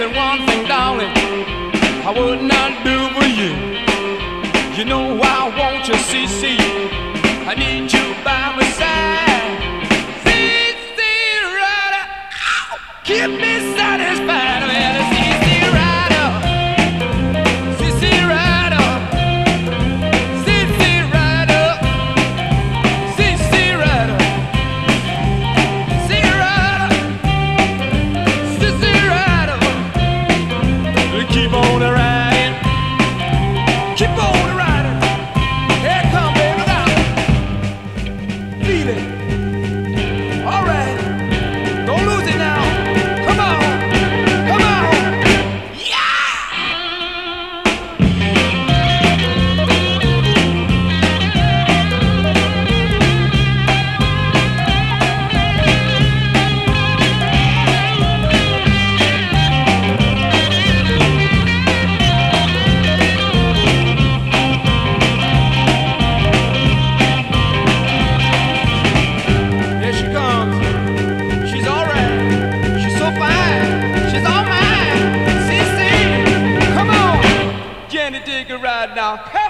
Listen, one thing, darling, I would not do for you. You know I want you, CC. I need you by my side. CC Rider, ow, keep me satisfied. Well, CC Rider, CC Rider, CC Rider, CC Rider, CC Rider, CC Rider. Keep on riding, keep on riding. Here come baby now, feel it. All right, don't lose it now. Come on, come on, yeah. Here she comes. She's all right. She's so fine. She's all mine. CC, come on. Jenny, take a ride now. Hey.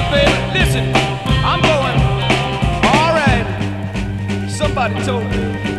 Somebody told me